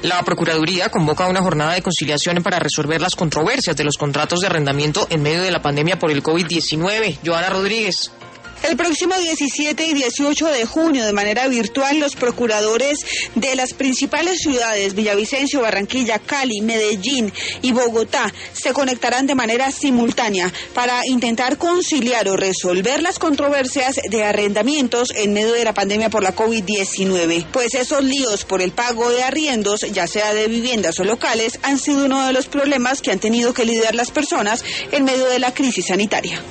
La Procuraduría convoca una jornada de conciliación para resolver las controversias de los contratos de arrendamiento en medio de la pandemia por el COVID-19. Joana Rodríguez. El próximo 17 y 18 de junio, de manera virtual, los procuradores de las principales ciudades, Villavicencio, Barranquilla, Cali, Medellín y Bogotá, se conectarán de manera simultánea para intentar conciliar o resolver las controversias de arrendamientos en medio de la pandemia por la COVID-19. Pues esos líos por el pago de arriendos, ya sea de viviendas o locales, han sido uno de los problemas que han tenido que lidiar las personas en medio de la crisis sanitaria.